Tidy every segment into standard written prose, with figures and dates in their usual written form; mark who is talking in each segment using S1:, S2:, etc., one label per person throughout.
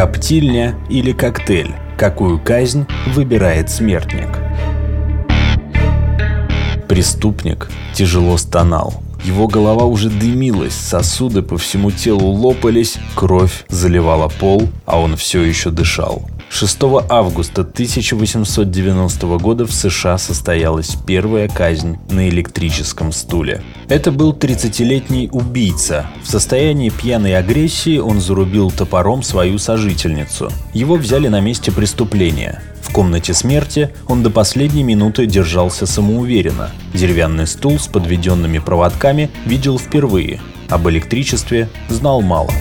S1: Коптильня или коктейль? Какую казнь выбирает смертник? Преступник тяжело стонал. Его голова уже дымилась, сосуды по всему телу лопались, кровь заливала пол, а он все еще дышал. 6 августа 1890 года в США состоялась первая казнь на электрическом стуле. Это был 30-летний убийца. В состоянии пьяной агрессии он зарубил топором свою сожительницу. Его взяли на месте преступления. В комнате смерти он до последней минуты держался самоуверенно. Деревянный стул с подведенными проводками видел впервые. Об электричестве знал мало.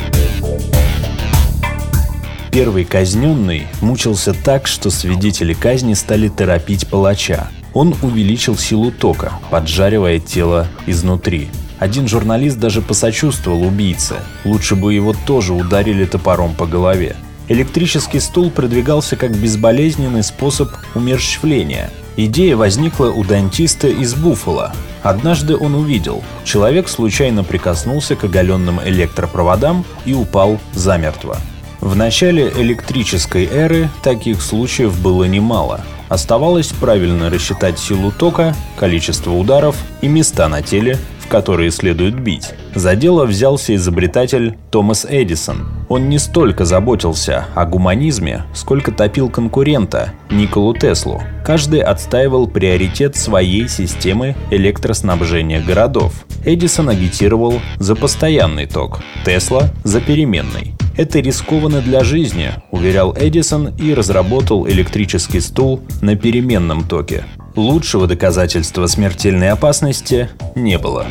S1: Первый казненный мучился так, что свидетели казни стали торопить палача. Он увеличил силу тока, поджаривая тело изнутри. Один журналист даже посочувствовал убийце. Лучше бы его тоже ударили топором по голове. Электрический стул продвигался как безболезненный способ умерщвления. Идея возникла у дантиста из Буффало. Однажды он увидел, человек случайно прикоснулся к оголенным электропроводам и упал замертво. В начале электрической эры таких случаев было немало. Оставалось правильно рассчитать силу тока, количество ударов и места на теле, в которые следует бить. За дело взялся изобретатель Томас Эдисон. Он не столько заботился о гуманизме, сколько топил конкурента Николу Теслу. Каждый отстаивал приоритет своей системы электроснабжения городов. Эдисон агитировал за постоянный ток, Тесла – за переменный. «Это рискованно для жизни», – уверял Эдисон и разработал электрический стул на переменном токе. Лучшего доказательства смертельной опасности не было.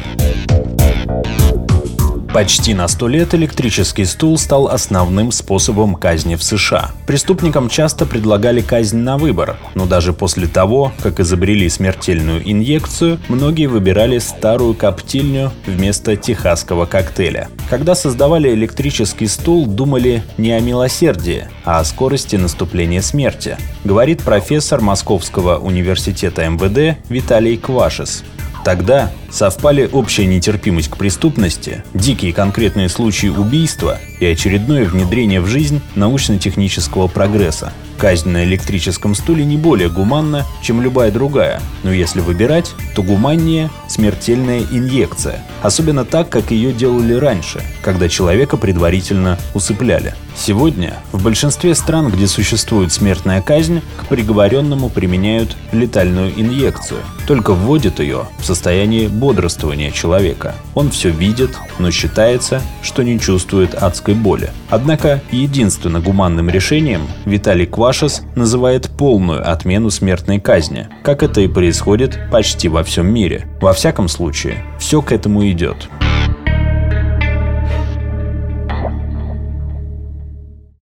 S1: Почти на 100 лет электрический стул стал основным способом казни в США. Преступникам часто предлагали казнь на выбор, но даже после того, как изобрели смертельную инъекцию, многие выбирали старую коптильню вместо техасского коктейля. Когда создавали электрический стул, думали не о милосердии, а о скорости наступления смерти, говорит профессор Московского университета МВД Виталий Квашес. Тогда совпали общая нетерпимость к преступности, дикие конкретные случаи убийства и очередное внедрение в жизнь научно-технического прогресса. Казнь на электрическом стуле не более гуманна, чем любая другая, но если выбирать, то гуманнее смертельная инъекция, особенно так, как ее делали раньше, когда человека предварительно усыпляли. Сегодня в большинстве стран, где существует смертная казнь, к приговоренному применяют летальную инъекцию, только вводят ее в состоянии бодрствования человека. Он все видит, но считается, что не чувствует адской боли. Однако единственно гуманным решением Виталий Квашес называет полную отмену смертной казни, как это и происходит почти во всем мире. Во всяком случае, все к этому идет.